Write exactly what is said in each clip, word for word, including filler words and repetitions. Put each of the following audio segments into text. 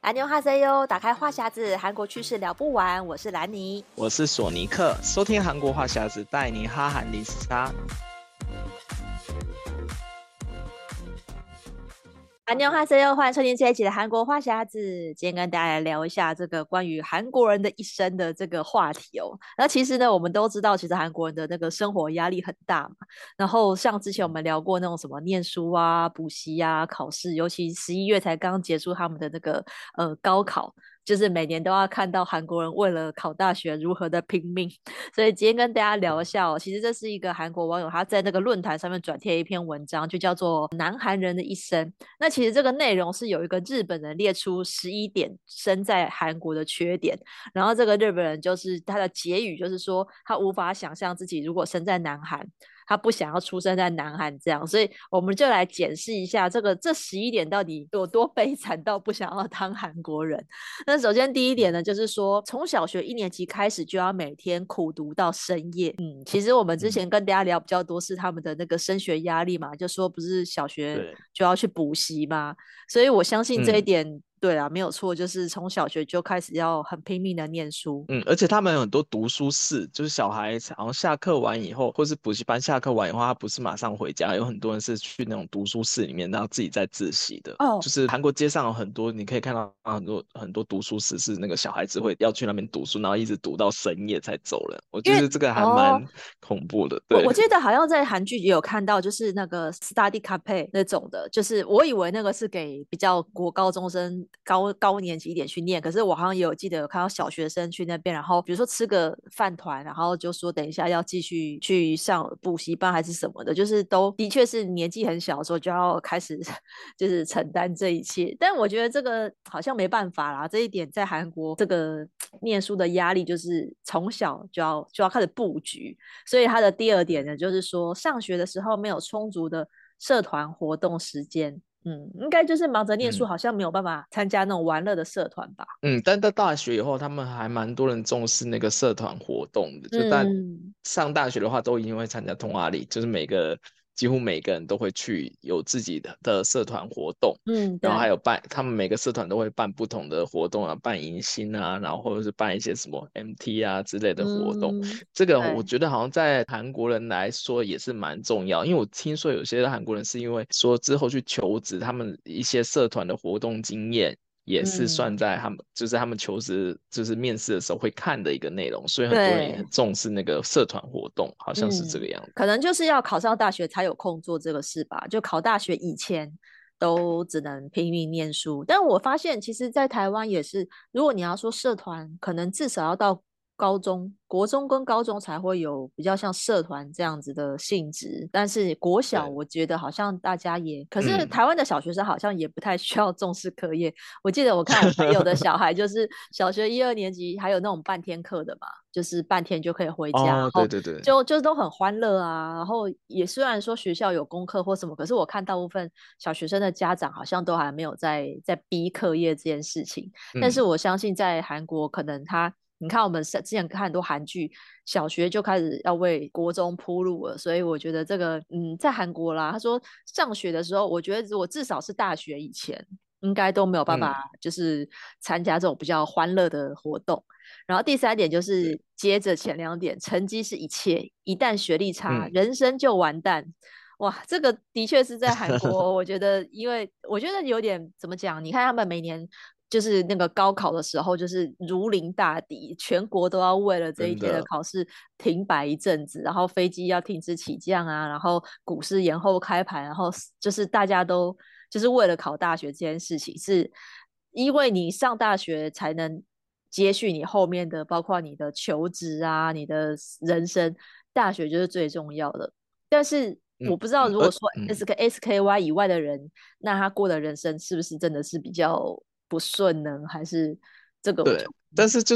안녕하세요，打开话匣子，韩国趣事聊不完。我是兰妮， 我是索尼克，收听韩国话匣子，带你哈韩离沙。 안녕하세요，欢迎收听这一集的韩国话匣子。今天跟大家来聊一下这个关于韩国人的一生的这个话题哦。那其实呢，我们都知道，其实韩国人的那个生活压力很大嘛。然后像之前我们聊过那种什么念书啊、补习啊、考试，尤其十一月才刚结束他们的那个呃高考。就是每年都要看到韩国人为了考大学如何的拼命，所以今天跟大家聊一下哦。其实这是一个韩国网友他在那个论坛上面转贴一篇文章，就叫做《南韩人的一生》。那其实这个内容是有一个日本人列出十一点生在韩国的缺点，然后这个日本人就是他的结语就是说他无法想象自己如果生在南韩。他不想要出生在南韩这样，所以我们就来检视一下这个这十一点到底有多悲惨到不想要当韩国人。那首先第一点呢，就是说从小学一年级开始就要每天苦读到深夜。嗯，其实我们之前跟大家聊比较多是他们的那个升学压力嘛，就说不是小学就要去补习嘛，所以我相信这一点。嗯对啊，没有错，就是从小学就开始要很拼命的念书。 嗯，而且他们有很多读书室，就是小孩好像下课完以后，或是补习班下课完以后，他不是马上回家，有很多人是去那种读书室里面，然后自己在自习的。 哦， 就是韩国街上有很多，你可以看到很多很多读书室是那个小孩子会要去那边读书，然后一直读到深夜才走人。我觉得这个还蛮恐怖的。对， 我我记得好像在韩剧也有看到，就是那个 study cafe 那种的，就是我以为那个是给比较国高中生高高年级一点去念，可是我好像也有记得有看到小学生去那边，然后比如说吃个饭团，然后就说等一下要继续去上补习班还是什么的，就是都的确是年纪很小的时候就要开始就是承担这一切。但我觉得这个好像没办法啦，这一点在韩国这个念书的压力就是从小就要就要开始布局。所以他的第二点呢，就是说上学的时候没有充足的社团活动时间，嗯，应该就是忙着念书， 嗯好像没有办法参加那种玩乐的社团吧。 嗯，但到大学以后，他们还蛮多人重视那个社团活动的。就大嗯， 上大学的话，都一定会参加通话里，就是每个几乎每个人都会去有自己的的社团活动， 嗯， 然后还对， 有办，他们每个社团都会办不同的活动啊，办迎新啊，然后或者是办一些什么 M T 啊之类的活动。 嗯， 这个我对， 觉得好像在韩国人来说也是蛮重要，因为我听说有些韩国人是因为说之后去求职，他们一些社团的活动经验。也是嗯， 算在他们，就是他们求职，就是面试的时候会看的一个内容，所以很多人也对， 很重视那个社团活动，好像是这个嗯， 样子。 可能就是要考上大学才有空做这个事吧。就考大学以前都只能拼命念书。但我发现，其实，在台湾也是，如果你要说社团，可能至少要到高中、国中跟高中才会有比较像社团这样子的性质。但是国小， 对， 我觉得好像大家也，可是嗯， 台湾的小学生好像也不太需要重视课业。我记得我看我朋友的小孩，就是小学一二年级，还有那种半天课的嘛。就是半天就可以回家，然哦，对后对对， 就就都很欢乐啊。然后也虽然说学校有功课或什么，可是我看大部分小学生的家长好像都还没有在在逼课业这件事情。但是嗯我相信在韩国，可能他你看我们之前看很多韩剧，小学就开始要为国中铺路了，所以我觉得这个嗯，在韩国啦，他说上学的时候，我觉得我至少是大学以前。应该都没有办法， 嗯， 就是参加这种比较欢乐的活动。然后第三点就是对， 接着前两点，成绩是一切，一旦学历差， 嗯人生就完蛋。哇，这个的确是在韩国，我觉得，因为我觉得有点怎么讲？你看他们每年就是那个高考的时候，就是如临大敌，全国都要为了这一天的真的， 考试停摆一阵子，然后飞机要停止起降啊，然后股市延后开盘，然后就是大家都就是为了考大学这件事情，是因为你上大学才能接续你后面的，包括你的求职啊，你的人生，大学就是最重要的。但是我嗯不知道， 嗯，而如果说 S 嗯 K S K Y 以外的人，那他过的人生是不是真的是比较不顺呢？还是这个我就对，但是就是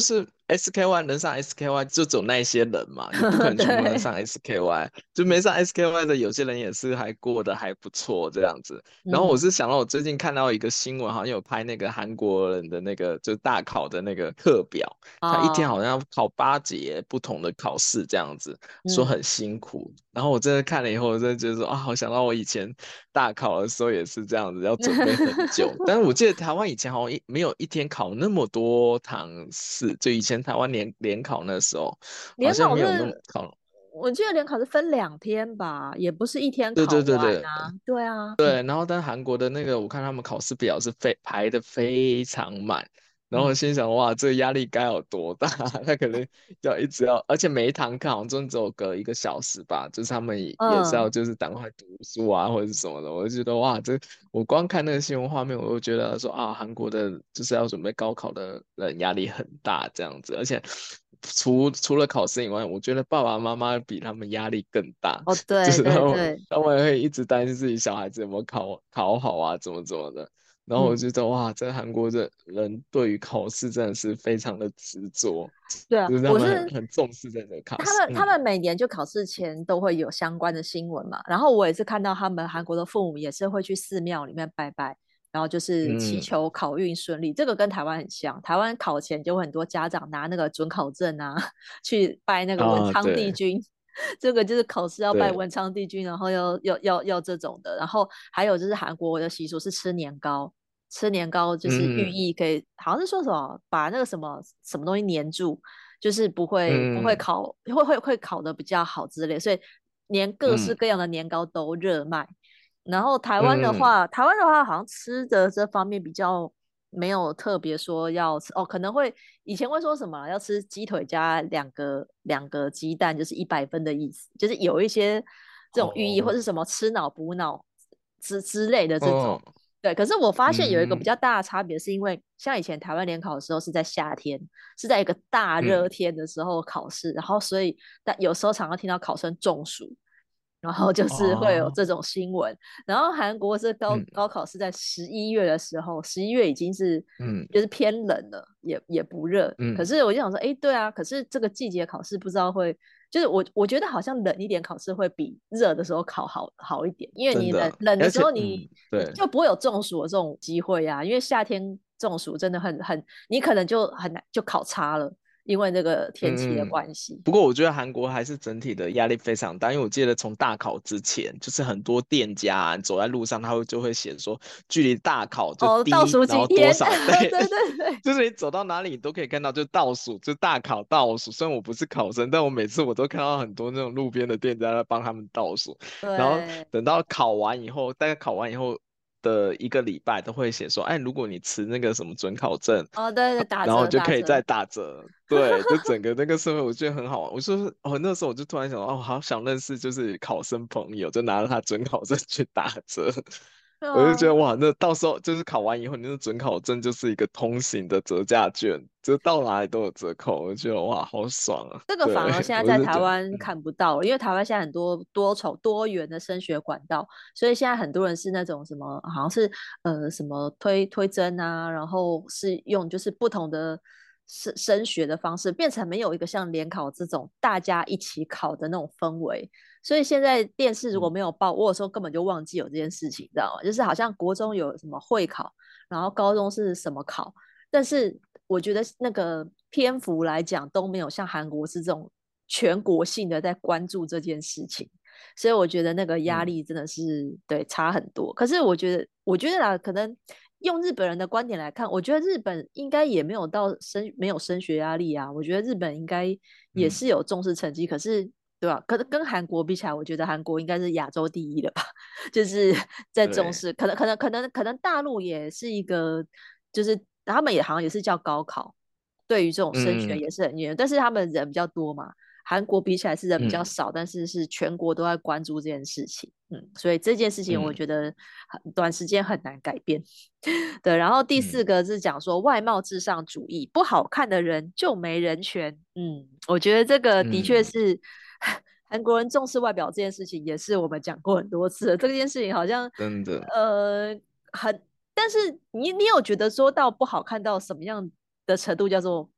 S K Y 能上 S K Y 就只有那一些人嘛，你不可能全部能上对， S K Y，就没上 S K Y 的有些人也是还过得还不错这样子。然后我嗯， 是想到我最近看到一个新闻，好像有拍那个韩国人的那个就大考的那个课表，他一天好哦， 像要考八节不同的考试这样子，说嗯， 很辛苦。然后我真的看了以后，我真的觉得说啊，好想到我以前大考的时候也是这样子，要准备很久。但是我记得台湾以前好像一没有一天考那么多堂试，就以前台湾联联考那时候好联考像没有那么是， 考。 我记得联考是分两天吧，也不是一天对考对对对， 完啊。对啊， 对，然后但韩国的那个，我看他们考试表是非排的非常满，然后我嗯心想，哇，这个压力该有多大？他可能要一直要，而且每一堂课好像真的只有隔一个小时吧，就是他们也也是要嗯， 就是赶快读书啊，或者是什么的。我就觉得哇，这我光看那个新闻画面，我就觉得说啊，韩国的就是要准备高考的人压力很大这样子，而且除除了考试以外，我觉得爸爸妈妈比他们压力更大。 哦， 就对是他们对对， 他们会一直担心自己小孩子有没有考考好啊，怎么怎么的。然后我嗯， 觉得哇，在韩国的人对于考试真的是非常的执着， 对啊， 就是他们很我是很重视这个考试。 他们，他嗯们每年就考试前都会有相关的新闻嘛。然后我也是看到他们韩国的父母也是会去寺庙里面拜拜，然后就是祈嗯， 求考运顺利。这个跟台湾很像，台湾考前就会很多家长拿那个准考证啊去拜那个文啊，对昌帝君。这个就是考试要拜对， 文昌帝君，然后要要要要这种的。然后还有就是韩国的习俗是吃年糕，吃年糕就是寓嗯意可以，好像是说什么把那个什么什么东西粘住，就是不会不会嗯烤，会会会烤的比较好之类，所以年各式嗯各样的年糕都热卖。然后台湾的嗯， 话，台湾的话好像吃的这方面比较没有特别说要吃哦，可能会以前会说什么要吃鸡腿加两个两个鸡蛋，就是一百分的意思，就是有一些这种寓意，或哦是什么吃脑补脑之之类的这种。 哦对，可是我发现有一个比嗯较大的差别，是因为像以前台湾联考的时候是在夏天，是在一个大热嗯天的时候考试，然后所以但有时候常常听到考生中暑，然后就是会有哦这种新闻。然后韩国是高嗯高考是在十一月的时候，十一月已经是嗯就是偏冷了，也也不热。可嗯是我就想说，哎，对啊，可是这个季节考试不知道会，就是我我觉得好像冷一点考试会比热的时候考好好一点，因为你冷真的， 冷的时而且候你嗯对。 就不会有中暑的这种机会啊，因为夏天中暑真的很很，你可能就很难就考差了，因为那个天气的嗯嗯， 关系。 不过我觉得韩国还是整体的压力非常大，因为我记得从大考之前，就是很多店家啊，走在路上，他会就会写说，距离大考就哦，倒低， 数然后多几天， 少，对， 对对对就是你走到哪里你都可以看到，就倒数，就大考倒数。虽然我不是考生，但我每次我都看到很多那种路边的店家在帮他们倒数，然后对， 等到考完以后，大概考完以后的一个礼拜都会写说，哎，如果你持那个什么准考证。 哦对对，打然后就折打折， 可以再打折，对，就整个那个社会我觉得很好玩。我说哦，那时候我就突然想到，哦，好想认识就是考生朋友，就拿着他准考证去打折。我就觉得对啊， 哇，那到时候就是考完以后，你那准考证就是一个通行的折价券，就到哪里都有折扣。我就觉得哇，好爽啊！ 这个对， 反而现在在我就觉得， 台湾嗯看不到了，因为台湾现在很多多重多元的升学管道，所以现在很多人是那种什么，好像是呃什么推推甄啊，然后是用就是不同的升升学的方式，变成没有一个像联考这种大家一起考的那种氛围。所以现在电视如果嗯没有报，我有时候根本就忘记有这件事情，你知道吗？就是好像国中有什么会考，然后高中是什么考，但是我觉得那个篇幅来讲都没有像韩国是这种全国性的在关注这件事情，所以我觉得那个压嗯力真的是对差很多。可是我觉得，我觉得啦，可能用日本人的观点来看，我觉得日本应该也没有到升没有升学压力啊，我觉得日本应该也嗯， 是有重视成绩，可是。对吧？可是跟韩国比起来，我觉得韩国应该是亚洲第一的吧。就是在重对， 视，可能可能可能可能大陆也是一个，就是他们也好像也是叫高考，对于这种升学嗯也是很严，但是他们人比较多嘛，韩国比起来是人比较嗯少，但是是全国都在关注这件事情，嗯，所以这件事情我嗯觉得很短时间很难改变。对，然后第四嗯个是讲说外貌至上主义，不好看的人就没人权，嗯，我觉得这个的确嗯， 是。韩国人重视外表这件事情，也是我们讲过很多次了。这件事情好像， 真的。 呃，很，但是你你有觉得说到不好看到什么样的程度叫做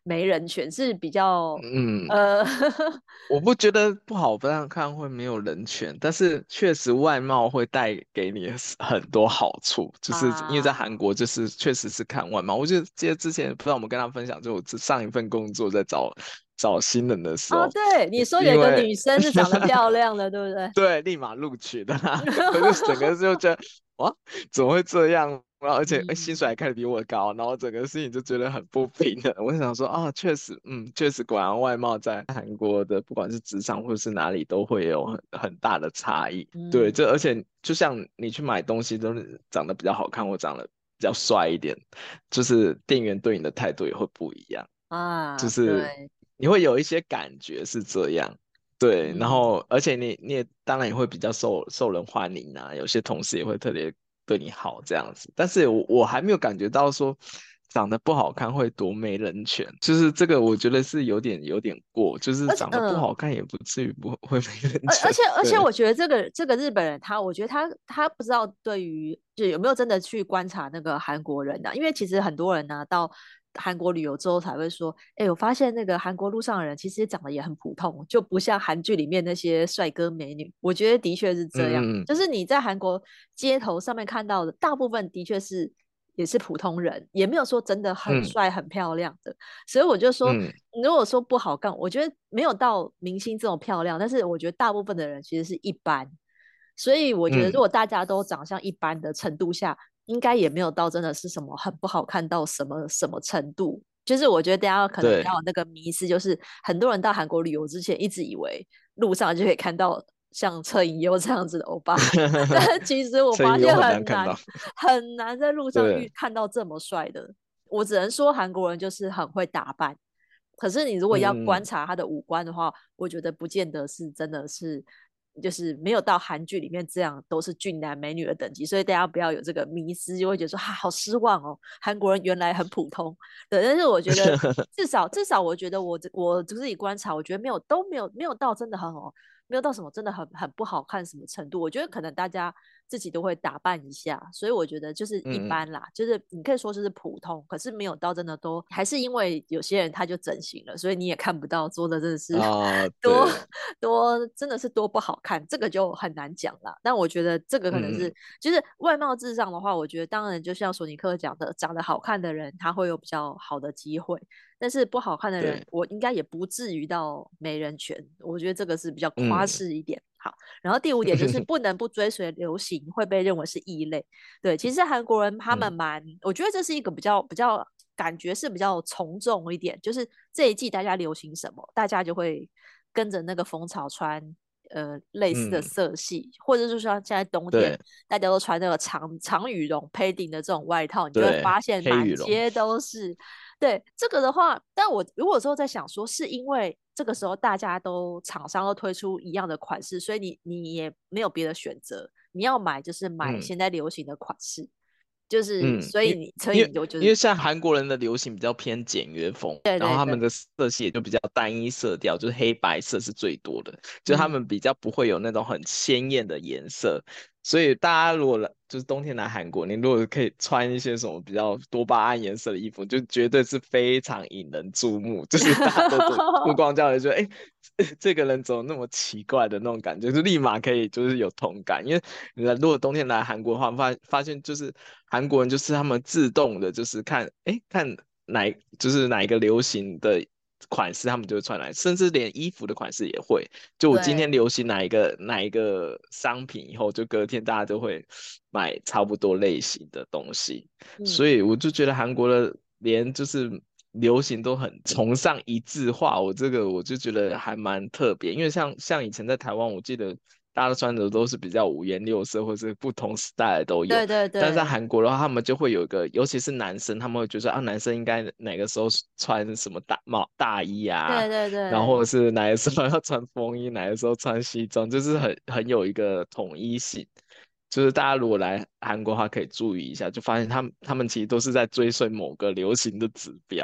没人权，是比较嗯， 呃我不觉得不好不让看会没有人权，但是确实外貌会带给你很多好处，就是因为在韩啊。 国就是确实是看外貌。我就记得之前不知道我们跟他分享，就我上一份工作在找找新人的时哦， 候， 对，你说有一个因为女生是长得漂亮的，对不对？ 对，立马录取的啊，我就整个就觉得哇，怎么会这样？然后而且哎，薪水还嗯开的比我高，然后整个事情就觉得很不平衡。我就想说啊，确实，嗯，确实，果然外貌在韩国的不管是职场或者是哪里都会有很很大的差异。对，这而嗯且就像你去买东西，都是长得比较好看或长得比较帅一点，就是店员对你的态度也会不一样，就啊， 是对， 你会有一些感觉是这样。对，然嗯。 后而且你你也当然也会比较受受人欢迎啊，有些同事也会特别对你好这样子，但是我我还没有感觉到说长得不好看会多没人权，就是这个我觉得是有点有点过，就是而且长得不好嗯， 看也不至于不会没人而而权， 且而且， 对， 我觉得这个这个日本人他，我觉得他他不知道对于就有没有真的去观察那个韩国人啊，因为其实很多人呢、到韩国旅游之后才会说，哎，我发现那个韩国路上的人其实长得也很普通，就不像韩剧里面那些帅哥美女。我觉得的确是这样， 嗯嗯就是你在韩国街头上面看到的大部分的确是也是普通人，也没有说真的很嗯帅很漂亮的。所以我就说， 嗯如果说不好看，我觉得没有到明星这种漂亮，但是我觉得大部分的人其实是一般。所以我觉得，如嗯果大家都长相一般的程度下，应该也没有到真的是什么很不好看到什么什么程度。就是我觉得大家可能比较对， 有那个迷思，就是很多人到韩国旅游之前一直以为路上就可以看到像车银优这样子的欧巴，但其实我发现声音又很难很难看到， 很难在路上遇对， 看到这么帅的。我只能说韩国人就是很会打扮，可是你如果要嗯嗯观察他的五官的话，我觉得不见得是真的是，就是没有到韩剧里面这样都是俊男美女的等级，所以大家不要有这个迷思，就会觉得说哈、啊、好失望哦，韩国人原来很普通。对，但是我觉得至少至少我觉得我我自己观察，我觉得没有都没有没有到真的很好，没有到什么真的很很不好看什么程度。我觉得可能大家自己都会打扮一下，所以我觉得就是一嗯嗯般啦，就是你可以说就是普通，可是没有到真的都还是因为有些人他就整形了，所以你也看不到做的真的是啊， 多对， 多真的是多不好看，这个就很难讲啦。但我觉得这个可能是嗯嗯就是外貌至上的话，我觉得当然就像索尼克讲的，长得好看的人他会有比较好的机会，但是不好看的人， 对， 我应该也不至于到没人权。我觉得这个是比较夸嗯。 饰一点。好，然后第五点就是不能不追随流行，会被认为是异类。对，其实韩国人他们嗯蛮，我觉得这是一个比较比较感觉是比较从众一点，就是这一季大家流行什么，大家就会跟着那个风潮穿。呃，类似的嗯， 色系，或者就是说现在冬天对大家都穿那个长长羽绒配顶的这种外套，你就会对， 发现黑羽绒， 满街都是。对这个的话，但我如果说在想说，是因为这个时候大家都厂商都推出一样的款式，所以你你也没有别的选择，你要买就是买嗯现在流行的款式，就是嗯， 所以因你所因为以你就就是因为像韩国人的流行比较偏简约风， 对对对， 然后他们的色系也就比较单一色调，就是黑白色是最多的，就他们嗯比较不会有那种很鲜艳的颜色，所以大家如果来就是冬天来韩国，你如果可以穿一些什么比较多巴胺颜色的衣服，就绝对是非常引人注目，就是大家都都目光焦点，觉得哎，诶这个人怎么那么奇怪的那种感觉，就立马可以就是有同感，因为你来如果冬天来韩国的话，发发现就是韩国人就是他们自动的，就是看哎看哪就是哪一个流行的款式，他们就会穿来，甚至连衣服的款式也会。就我今天对， 流行哪一个哪一个商品，以后就隔天大家都会买差不多类型的东西，所嗯。 以我就觉得韩国的连就是流行都很崇尚一致化，我这个我就觉得还蛮特别，因为像像以前在台湾，我记得大家穿的都是比较五颜六色，或是不同 style 都有， 对对但是在对韩国的话，他们就会有一个，尤其是男生，他们会觉得啊，男生应该哪个时候穿什么大帽大衣啊， 对对然后或者对， 是哪个时候要穿风衣，哪个时候穿西装，就是很很有一个统一性。就是大家如果来韩国的话，可以注意一下，就发现他们他们其实都是在追随某个流行的指标。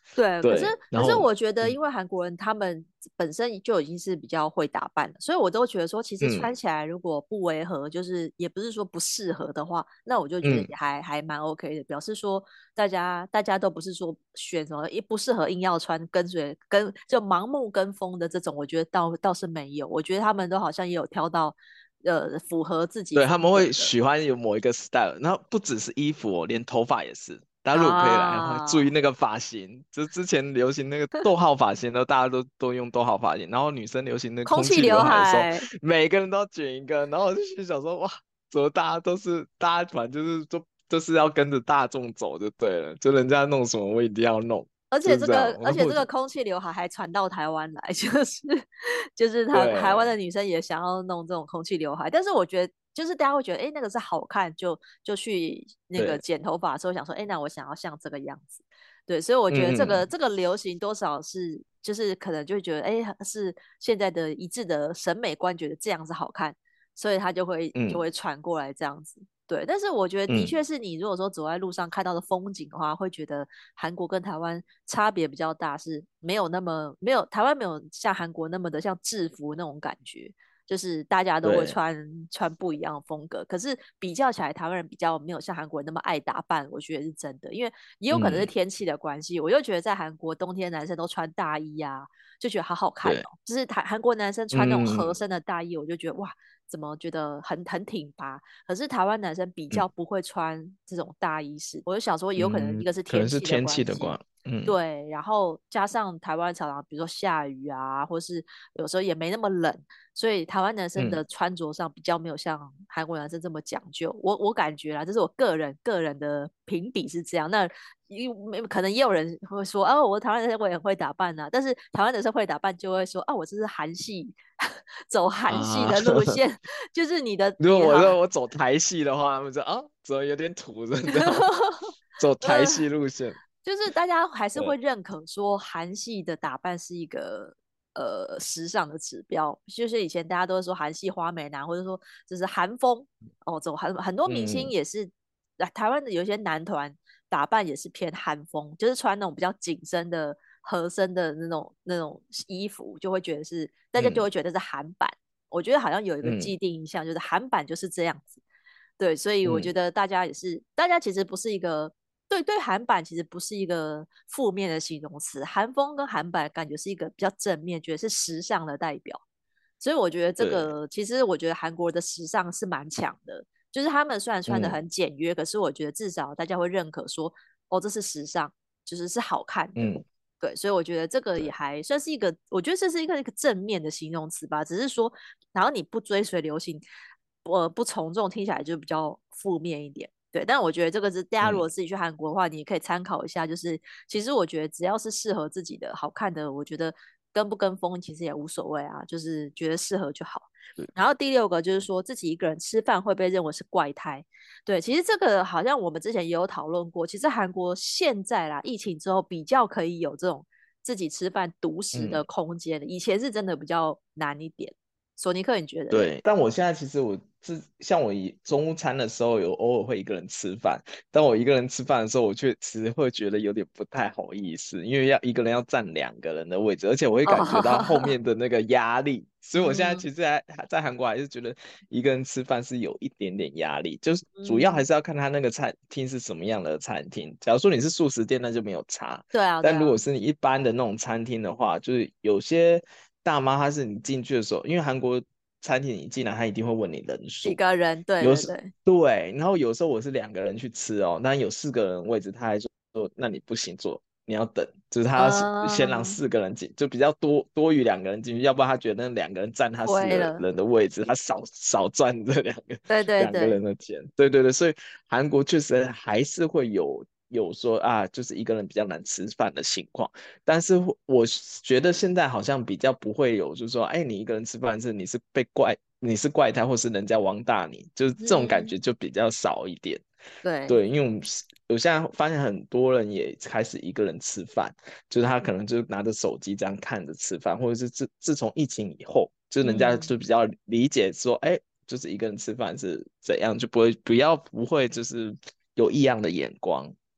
对，可是对，然后可是我觉得， 嗯因为韩国人他们本身就已经是比较会打扮了，所以我都觉得说，其实嗯穿起来如果不违和，就是也不是说不适合的话，那我就觉得嗯， 也还还蛮 OK 的，表示说大家大家都不是说选什么一不适合硬要穿，跟随跟就盲目跟风的这种，我觉得倒倒是没有，我觉得他们都好像也有挑到呃符合自己对，他们会风格的喜欢有某一个 style，然后不只是衣服哦，连头发也是。大家如果可以来的话，注意啊， 那个发型，就之前流行那个逗号发型的，大家都都用逗号发型，然后女生流行那个空气空气刘刘海的时候， 海。 每个人都要卷一个，然后我就心想说，哇，怎么大家都是大家反正就是都就是要跟着大众走就对了，就人家弄什么我一定要弄， 而且这个， 就是这样。 而且这个然后我就空气刘海还传到台湾来，就是就是台台湾的对， 女生也想要弄这种空气刘海，但是我觉得就是大家会觉得，哎，那个是好看，就就去那个对， 剪头发的时候想说，哎，那我想要像这个样子，对，所以我觉得这嗯嗯个这个流行多少是就是可能就会觉得，哎，是现在的一致的审美观，觉得这样子好看，所以他就会就嗯会传过来这样子。对，但是我觉得的嗯， 确是你如果说走在路上看到的风景的话，会觉得韩国跟台湾差别比较大，是没有那么没有台湾没有像韩国那么的像制服那种感觉，就是大家都会对， 穿穿不一样的风格。可是比较起来，台湾人比较没有像韩国人那么爱打扮，我觉得是真的，因为也有可能是嗯天气的关系。我又觉得在韩国冬天男生都穿大衣啊，就觉得好好看对， 哦。就是台韩国男生穿那种合嗯身的大衣，我就觉得哇，怎么觉得很很挺拔？可是台湾男生比嗯较不会穿这种大衣式，我就想说，有可能一嗯， 个是可能天气的是天气关系， 的关，嗯， 对，然后加上台湾常常比如说下雨啊，或是有时候也没那么冷，所以台湾男生嗯， 的穿着上比较没有像韩国男生这么讲究。我我感觉啦，这是我个人个人的评比是这样。那因为可能也有人会说，哦，我台湾男生我也很会打扮啊，但是台湾男生会打扮就会说，哦，我这是韩系，走韩系啊， 的路线，就是你的如果我你好， 说我走台系的话，他们说啊，怎么有点土，是这样吗？走台呃， 系路线， 就是大家还是对， 会认可说韩系的打扮是一个呃时尚的指标，就是以前大家都会说韩系花美男，或者说就是韩风哦，走很很多明星嗯也是，来台湾的有一些男团打扮也是偏韩风，就是穿那种比较紧身的合身的那种那种衣服，就会觉得是大家就嗯会觉得是韩版。我觉得好像有一个嗯既定印象，就是韩版就是这样子。对，所以我觉嗯， 得大家也是，大家其实不是一个对对韩版其实不是一个负面的形容词，韩风跟韩版感觉是一个比较正面，觉得是时尚的代表。所以我觉得这对， 个其实我觉得韩国的时尚是蛮强的，就是他们虽然穿的嗯很简约，可是我觉得至少大家会认可说，哦，这是时尚，就是是好看的。 嗯对，所以我觉得这个也对， 还算是一个，我觉得这是一个一个正面的形容词吧。只是说，然后你不追随流行，呃，不从众，听起来就比较负面一点。对，但我觉得这个是大家如嗯果自己去韩国的话，你也可以参考一下。就是其实我觉得只要是适合自己的、好看的，我觉得跟不跟风其实也无所谓啊，就是觉得适合就好。 对， 然后第六个就是说自己一个人吃饭会被认为是怪胎，对，其实这个好像我们之前也有讨论过。其实韩国现在啦，疫情之后比较可以有这种自己吃饭独食嗯。 的空间了，以前是真的比较难一点。索尼克，你觉得嘞？ 对，但我现在其实我是像我以中餐的时候，有偶尔会一个人吃饭。当我一个人吃饭的时候，我确实会觉得有点不太好意思，因为要一个人要占两个人的位置，而且我会哦， 感觉到后面的那个压力。所以我现在嗯其实还还在韩国还是觉得一个人吃饭是有一点点压力，就是主要还嗯， 是要看他那个餐厅是什么样的餐厅。假如说你是素食店，那就没有差。 对啊，对但如果啊， 是你一般的那种餐厅的话，就是有些大妈她是你进去的时候，因为韩国餐厅你一进来，她一定会问你人几数， 个人，对有时对对， 对，然后有时候我是两个人去吃哦，但有四个人位置，他还说那你不行坐，你要等，就是他要先先让嗯， 四个人进，就比较多多于两个人进去，要不然他觉得那两个人占他四个亏了， 人的位置，他少少赚这两个对对两个对， 人的钱。对对对，所以韩国确实还是会有有说啊，就是一个人比较难吃饭的情况。但是我觉得现在好像比较不会有，就是说，哎，你一个人吃饭是你是被怪，你是怪胎，或是人家王大你，就是这种感觉嗯， 就比较少一点。 对， 对，因为我们是我现在发现很多人也开始一个人吃饭，就是他可能就拿着手机这样看着吃饭，或者是自自从疫情以后，就是人家嗯。 就比较理解说，哎，就是一个人吃饭是怎样，就不会不要不会就是有异样的眼光。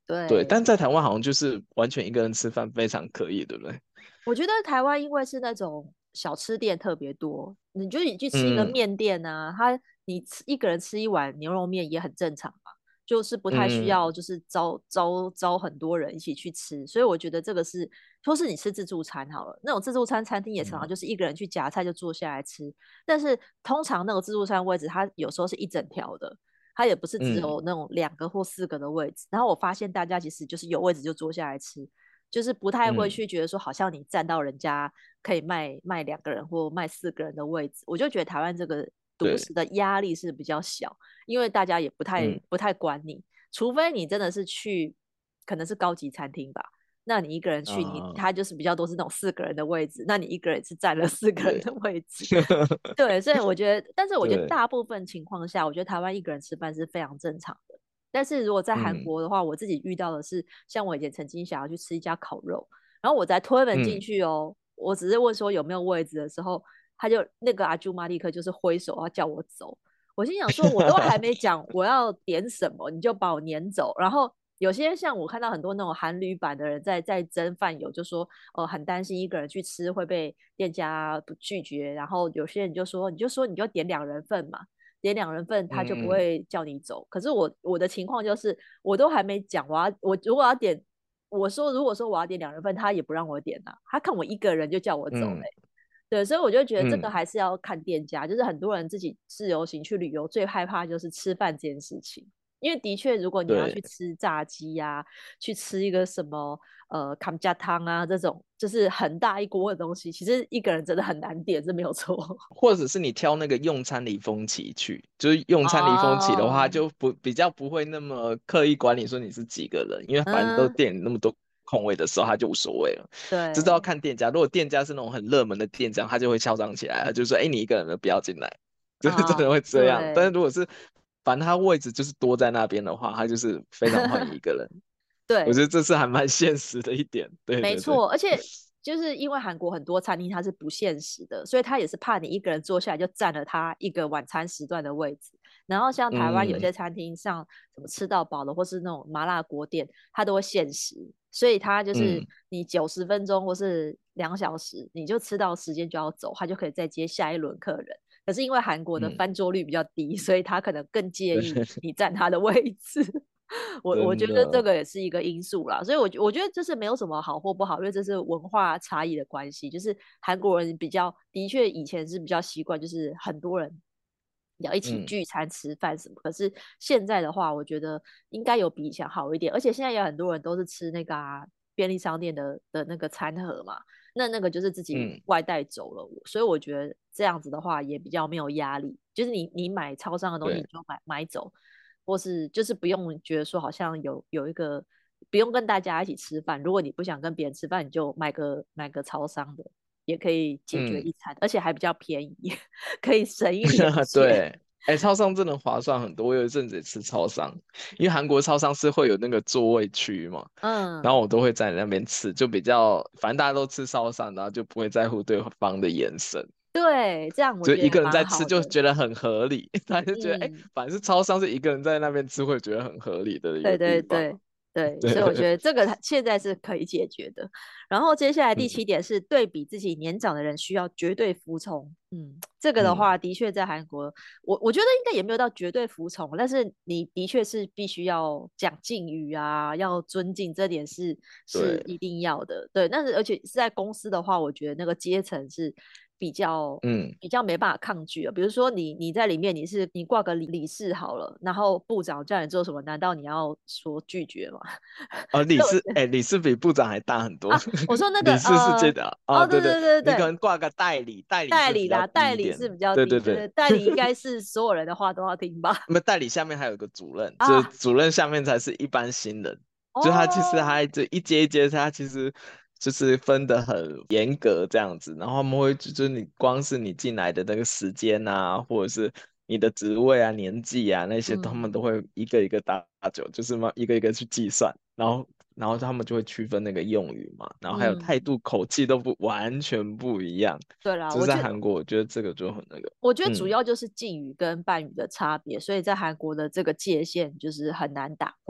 对， 对， 但在台湾好像就是完全一个人吃饭非常可以，对不对？ 我觉得台湾因为是那种小吃店特别多，你就你去吃一个嗯面店啊，他你吃一个人吃一碗牛肉面也很正常嘛，就是不太需嗯要就是招招招很多人一起去吃，所以我觉得这个是，说是你吃自助餐好了，那种自助餐餐厅也常常嗯就是一个人去夹菜就坐下来吃，但是通常那个自助餐位置它有时候是一整条的。它也不是只嗯， 有那种两个或四个的位置，然后我发现大家其实就是有位置就坐下来吃，就是不太会嗯， 去觉得说，好像你占到人家可以卖卖两个人或卖四个人的位置。我就觉得台湾这个独对， 食的压力是比较小，因为大家也不太嗯不太管你，除非你真的是去可能是高级餐厅吧。那你一个人去，你啊， 他就是比较多是那种四个人的位置，那你一个人是占了四个人对， 的位置，对，所以我觉得，但是我觉得对， 大部分情况下，我觉得台湾一个人吃饭是非常正常的。但是如果在韩嗯国的话，我自己遇到的是，像我以前曾经想要去吃一家烤肉，然后我在推门进嗯， 去哦，我只是问说有没有位置的时候，他就那个阿朱玛立刻就是挥手要叫我走。我心想说，我都还没讲我要点什么，你就把我撵走。然后有些像我看到很多那种韩旅版的人在在争饭友，就说呃很担心一个人去吃会被店家不拒绝，然后有些人就说你就说你就点两人份嘛，点两人份他就不嗯嗯， 会叫你走。可是我我的情况就是我都还没讲，我要我如果要点，我说如果说我要点两人份，他也不让我点啊，他看我一个人就叫我走嘞、 嗯欸对，所以我就觉得这个嗯， 还是要看店家，就是很多人自己自由行去旅游，最害怕就是吃饭这件事情。因为的确，如果你要去对。 吃炸鸡呀、啊，去吃一个什么呃康家汤啊这种，就是很大一锅的东西，其实一个人真的很难点，这没有错。 或者是你挑那个用餐离峰期去，就是用餐离峰期的话， 哦， 就不比较不会那么刻意管理说你是几个人，因为反正都嗯， 店里那么多空位的时候，他就无所谓了。这都要对， 看店家，如果店家是那种很热门的店家，他就会嚣张起来，他就说：“哎，你一个人都不要进来。”就是真的啊， 会这样。但是对如果是反正他位置就是多在那边的话，他就是非常欢迎一个人。我觉对， 得这是还蛮现实的一点。对对对， 没错，而且就是因为韩国很多餐厅它是不限时的，所以他也是怕你一个人坐下来就占了他一个晚餐时段的位置。然后像台湾有嗯些餐厅，像什么吃到饱的，或是那种麻辣锅店，它都会限时，所以它就是嗯， 你九十分钟或是两小时，你就吃到时间就要走，他就可以再接下一轮客人。可是因为韩国的嗯， 翻桌率比较低，所以他可能更介对， 意你占他的位置。我我觉得这真的， 个也是一个因素啦，所以我我觉得这是没有什么好或不好，因为这是文化差异的关系。就是韩国人比较的确以前是比较习惯，就是很多人要一起嗯聚餐吃饭什么。可是现在的话，我觉得应该有比以前好一点，而且现在有很多人都是吃那个、啊、便利商店的的那个餐盒嘛，那那个就是自己嗯， 外带走了，所以我觉得这样子的话也比较没有压力，就是你你买超商的东西你对。 就买买走。或是就是不用觉得说好像有有一个不用跟大家一起吃饭，如果你不想跟别人吃饭，你就买个买个超商的，也可以解决嗯， 一餐，而且还比较便宜，可以省一点钱。 对，哎，超商真的划算很多。我有一阵子也吃超商，因为韩国超商是会有那个座位区嘛，然后嗯， 我都会在那边吃，就比较，反正大家都吃超商，然后就不会在乎对方的眼神， 对，这样我就觉得还一个人在吃蛮好的。 就觉得很合理。他就觉得，哎， 嗯， 反正是超商是一个人在那边吃会觉得很合理的一对个地方。 对对对，所以我对， 觉得这个现在是可以解决的。然后接下来第嗯七点是对比自己年长的人需要绝对服从。嗯，这个的嗯， 话，的确在韩国，我我觉得应该也没有到绝对服从，但是你的确是必须要讲敬语啊，要尊敬，这点是是对， 一定要的。对，但是而且是在公司的话，我觉得那个阶层是比较嗯。 比较没办法抗拒的。比如说你你在里面你是你挂个理理事好了，然后部长叫你做什么，难道你要说拒绝吗？ 呃， 所以我理事，哎，理事比部长还大很多。 啊，我说那个理事是接呃， 的啊， 哦，对对对， 对对对， 你可能挂个代理，代理是比较代理啦，代低一点。 理是比较低， 对对对， 对对，代理应该是所有人的话都要听吧？ 那么代理下面还有一个主任，就是啊， 主任下面才是一般新人。就他其实哦， 还这一阶一阶，他其实就是分得很严格这样子。然后他们会就就是你光是你进来的那个时间啊，或者是你的职位啊、年纪啊那些，他们嗯， 都会一个一个打九，就是嘛一个一个去计算。然后然后他们就会区分那个用语嘛，然后还有态嗯， 度、口气都不完全不一样。 对啦， 就是我觉得在韩国，我觉得这个就很那个， 我觉得主嗯要就是敬语跟伴语的差别，所以在韩国的这个界限就是很难打破。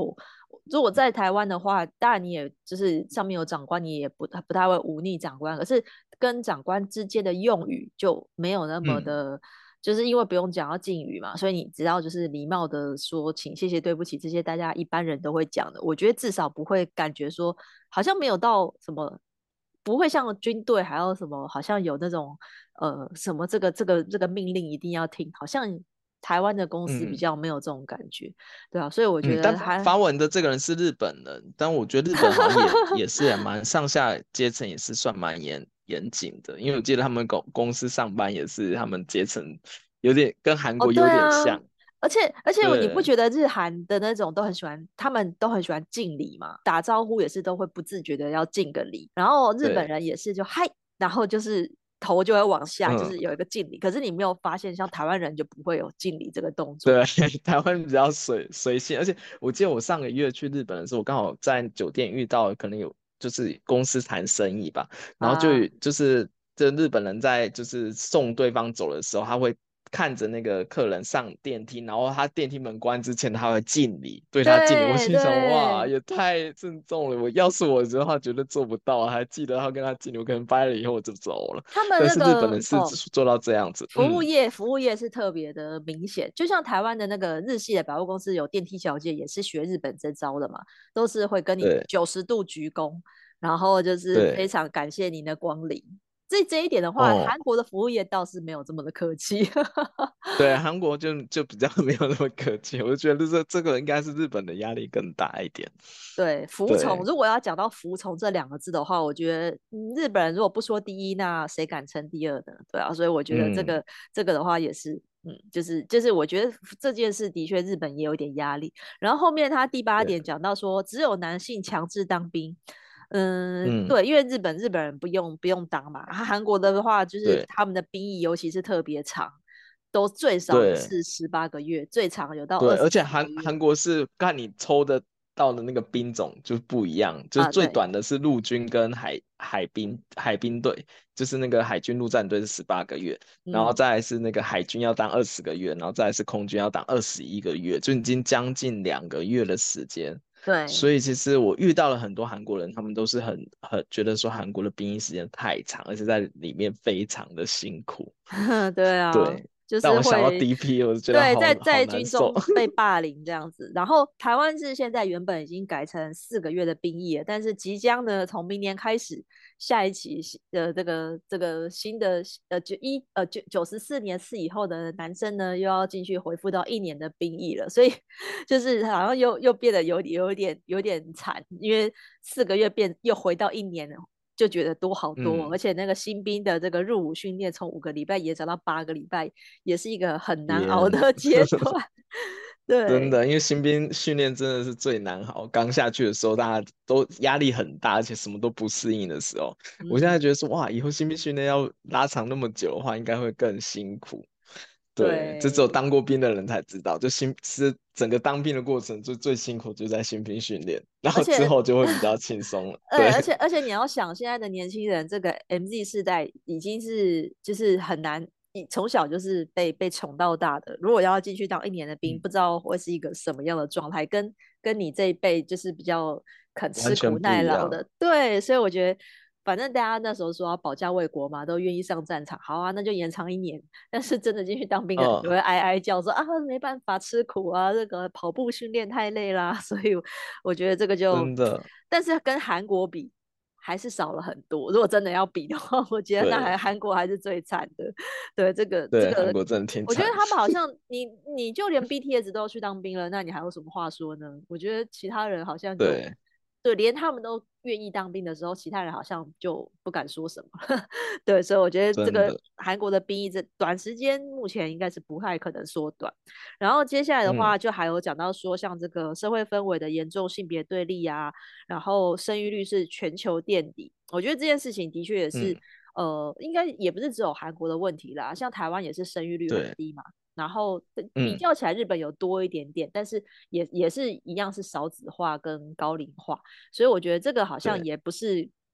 如果在台湾的话，当然你也就是上面有长官，你也不不太会忤逆长官，可是跟长官之间的用语就没有那么嗯的，就是因为不用讲到敬语嘛，所以你只要就是礼貌的说请、谢谢、对不起这些，大家一般人都会讲的。我觉得至少不会感觉说好像没有到什么，不会像军队还有什么，好像有那种呃什么这个这个这个命令一定要听，好像台湾的公司比嗯较没有这种感觉，对啊，所以我觉嗯，但得还发文的这个人是日本人，但我觉得日本好像也也是也蛮上下阶层也是算蛮严严谨的，因为我记得他们公公司上班也是他们阶层有点跟韩哦， 国有点对啊， 像。 而且而且你不对觉得日韩的那种都很喜欢，他们都很喜欢敬礼嘛，打招呼也是都会不自觉的要敬个礼，然后日本对， 人也是就嗨，然后就是头就会往下，就嗯。 是有一个敬礼。可是你没有发现，像台湾人就不会有敬礼这个动作。 对，台湾比较随随性，而且我记得我上个月去日本的时候，我刚好在酒店遇到，可能有就是公司谈生意吧，然后就啊， 有就是这日本人在就是送对方走的时候，他会看着那个客人上电梯，然后他电梯门关之前，他会敬礼，对他敬礼。我对心想，哇， 对， 也太郑重了！我要是我的话，绝对做不到啊，还记得要跟他敬礼，我可能掰了以后我就走了。 他们那但是日本人是个哦， 做到这样子， 服务嗯， 业服务业是特别的明显，就像台湾的那个日系的百货公司有电梯小姐，也是学日本这招的嘛，都是会跟你对九十度鞠躬，然后就是非对， 常感谢您的光临。这这一点的话， 哦。 韩国的服务业倒是没有这么的客气。 对，韩国就就比较没有那么客气，我就觉得这这个应该是日本的压力更大一点。 对，服从， 对， 如果要讲到服从这两个字的话，我觉得、嗯日本人如果不说第一，那谁敢称第二呢？对啊，所以我觉得这嗯， 个这个的话也是，嗯，就是就是我觉得这件事的确日本也有一点压力。然后后面他第八对， 点讲到说，只有男性强制当兵，嗯， 嗯， 对，因为日本日本人不用不用当嘛，他韩国的话就是对他们的兵役尤其是特别长，都最少也对是十八个月，最长有到二对， 十而且四个月韩韩国是看你抽的到的那个兵种就不一样，就是啊，对， 最短的是陆军跟海海兵海兵队，就是那个海军陆战队是十八个月，然后嗯， 再来是那个海军要当二十个月，然后再来是空军要当二十一个月，就已经将近两个月的时间。 对。 所以其实我遇到了很多韩国人，他们都是很很觉得说韩国的兵役时间太长，而且在里面非常的辛苦。 对啊， 对， 就让我想到是会， D P，我就觉得对， 好在好难在军受。 中被霸凌这样子。然后台湾是现在原本已经改成四个月的兵役了，但是即将呢从明年开始，下一期的这个这个新的呃九一呃九九十四年次以后的男生呢，又要进去回复到一年的兵役了，所以就是好像又又变得有有点有点惨，因为四个月变又回到一年了。就觉得多好多，而嗯， 且那个新兵的这个入伍训练从五个礼拜延长到八个礼拜，也是一个很难熬天， 的阶段。对， 真的，因为新兵训练真的是最难熬。刚下去的时候，大家都压力很大，而且什么都不适应的时候，我现在嗯， 觉得说，哇，以后新兵训练要拉长那么久的话，应该会更辛苦。对，这只有对， 当过兵的人才知道，就新是整个当兵的过程，就最辛苦就在新兵训练，然后之而且后就会比较轻松了。 哎， 对， 而且而且你要想，现在的年轻人，这个 M Z 世代已经是就是很难，从小就是被被宠到大的。如果要进去当一年的兵， 嗯， 不知道会是一个什么样的状态，跟跟你这一辈就是比较肯吃苦完全不一样。 耐劳的。对，所以我觉得，反正大家那时候说要保家卫国嘛，都愿意上战场，好啊，那就延长一年。但是真的进去当兵的人就嗯， 会哀哀叫说啊，没办法吃苦啊，这个跑步训练太累啦。所以我觉得这个就。 真的， 但是跟韩国比还是少了很多。如果真的要比的话，我觉得那还对韩国还是最惨的。对，这个这对，韩个， 国真的挺我觉得惨。 他们好像你你就连 B T S 都要去当兵了，那你还有什么话说呢？我觉得其他人好像就对， 对，连他们都愿意当兵的时候，其他人好像就不敢说什么。对，所以我觉得这个真的， 韩国的兵役这短时间目前应该是不太可能缩短。然后接下来的嗯， 话，就还有讲到说，像这个社会氛围的严重性别对立啊，然后生育率是全球垫底。我觉得这件事情的确也是， 嗯， 呃，应该也不是只有韩国的问题啦，像台湾也是生育率很对， 低嘛。然后比嗯， 较起来，日本有多一点点，但是也也是一样是少子化跟高龄化，所以我觉得这个好像对， 也不是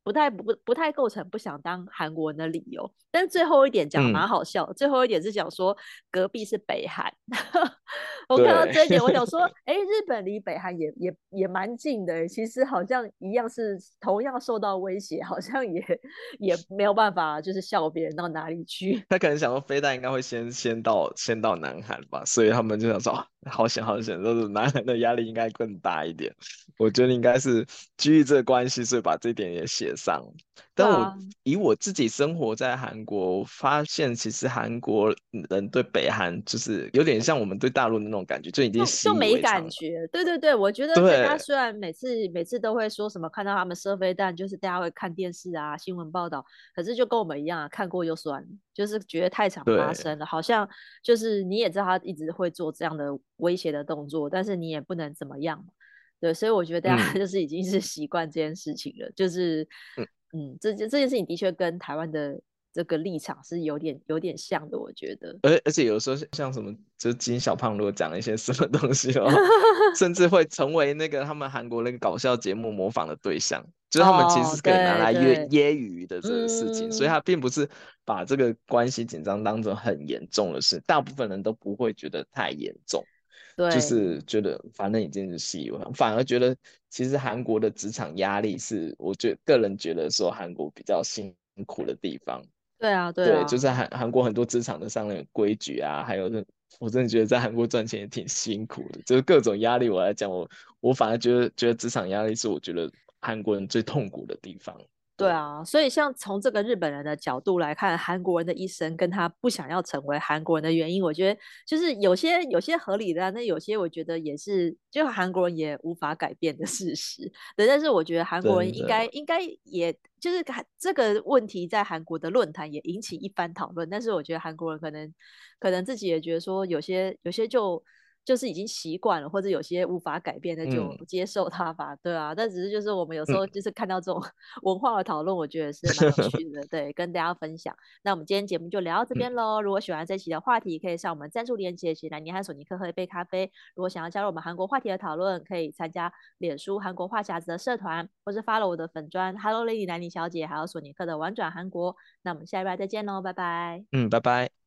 不太不不太构成不想当韩国人的理由。但最后一点讲的嗯， 蛮好笑的，最后一点是讲说隔壁是北韩。我看到对。 这一点，我想说，哎，日本离北韩也也也蛮近的欸，其实好像一样是同样受到威胁，好像也也没有办法就是笑别人到哪里去。 他可能想说飞弹应该会先先到先到南韩吧，所以他们就想说，啊好险好险，就是南韩的压力应该更大一点。我觉得应该是基于这个关系，所以把这一点也写上。但我对啊， 以我自己生活在韩国，我发现其实韩国人对北韩就是有点像我们对大陆的那种感觉，就已经就就习以没为常了。 感觉。对对对，我觉得大家对虽然每次每次都会说什么看到他们射飞弹，就是大家会看电视啊、新闻报道，可是就跟我们一样啊，看过就算了，就是觉得太常发对， 生了，好像就是你也知道他一直会做这样的威胁的动作，但是你也不能怎么样嘛。对，所以我觉得大家嗯就是已经是习惯这件事情了，就是嗯。 嗯，这件这件事情的确跟台湾的这个立场是有点有点像的，我觉得。 而而且有时候像什么，就是金小胖如果讲了一些什么东西的话，甚至会成为那个他们韩国那个搞笑节目模仿的对象，就是他们其实哦， 是可以拿来揶对对， 揶揄的这个事情，所以嗯， 他并不是把这个关系紧张当成很严重的事，大部分人都不会觉得太严重，就对是觉得反正已经是习以为常，反而觉得其实韩国的职场压力是，我觉个人觉得说韩国比较辛苦的地方。 对啊，对对， 啊， 就是韩韩国很多职场的上的规矩啊，还有那我真的觉得在韩国赚钱也挺辛苦的，就是各种压力我来讲，我我反而觉得觉得职场压力是我觉得韩国人最痛苦的地方。对， 对啊，所以像从这个日本人的角度来看，韩国人的一生跟他不想要成为韩国人的原因，我觉得就是有些有些合理的啊，那有些我觉得也是，就韩国人也无法改变的事实。对，但是我觉得韩国人应该真的， 应该也就是这个问题在韩国的论坛也引起一番讨论，但是我觉得韩国人可能可能自己也觉得说有些有些就就是已经习惯了，或者有些无法改变的就嗯接受它吧，对啊。但只是就是我们有时嗯候就是看到这种文化的讨论，我觉得是蛮有趣的，对，跟大家分享。那我们今天节目就聊到这嗯边喽。如果喜欢这期的话题，可以上我们赞助链接，请南尼和索尼克喝一杯咖啡。如果想要加入我们韩国话题的讨论，可以参加脸书韩国话匣子的社团，或是 follow 我的粉砖 Hello Lady 南尼小姐，还有索尼克的玩转韩国。那我们下一拜再见喽，拜拜。 嗯，拜拜。